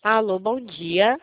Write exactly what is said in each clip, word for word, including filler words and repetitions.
Alô, bom dia.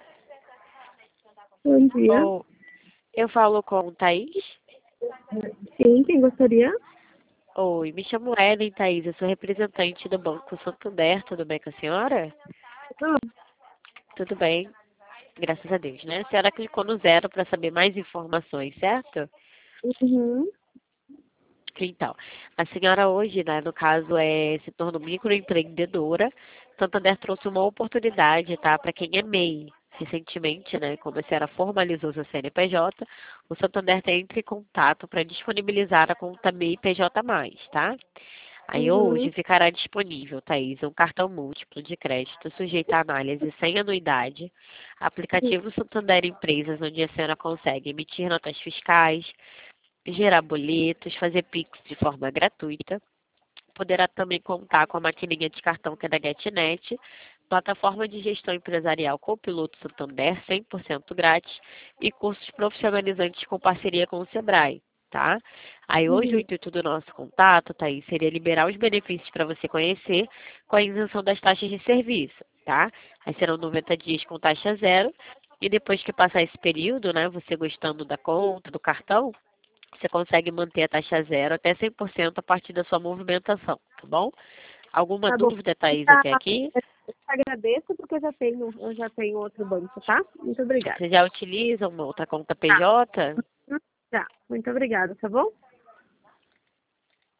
Bom dia. Oh, eu falo com Thaís? Sim, quem gostaria? Oi, me chamo Ellen, Thaís. Eu sou representante do Banco Santander. Tudo bem com a senhora? Ah, Tudo bem, graças a Deus, né? A senhora clicou no zero para saber mais informações, certo? uhum. Então, a senhora hoje, né, no caso, é, se tornou microempreendedora. Santander trouxe uma oportunidade, tá, para quem é M E I. Recentemente, né, como a senhora formalizou seu C N P J, o Santander tem entre em contato para disponibilizar a conta M E I P J mais, tá? Aí Uhum. hoje ficará disponível, Thaís, um cartão múltiplo de crédito sujeito à análise sem anuidade, aplicativo Santander Empresas, onde a senhora consegue emitir notas fiscais, gerar boletos, fazer Pix de forma gratuita. Poderá também contar com a maquininha de cartão que é da GetNet, plataforma de gestão empresarial com o Piloto Santander, cem por cento grátis, e cursos profissionalizantes com parceria com o Sebrae, tá? Aí hoje o Uhum. intuito do nosso contato, Thaís, seria liberar os benefícios para você conhecer com a isenção das taxas de serviço, tá? Aí serão noventa dias com taxa zero, e depois que passar esse período, né, você gostando da conta, do cartão, você consegue manter a taxa zero até cem por cento a partir da sua movimentação, tá bom? Alguma Tá bom. dúvida, Thaís, Tá, até aqui? eu te agradeço porque eu já tenho, eu já tenho outro banco, tá? Muito obrigada. Você já utiliza uma outra conta Tá. P J? Tá. Muito obrigada, tá bom?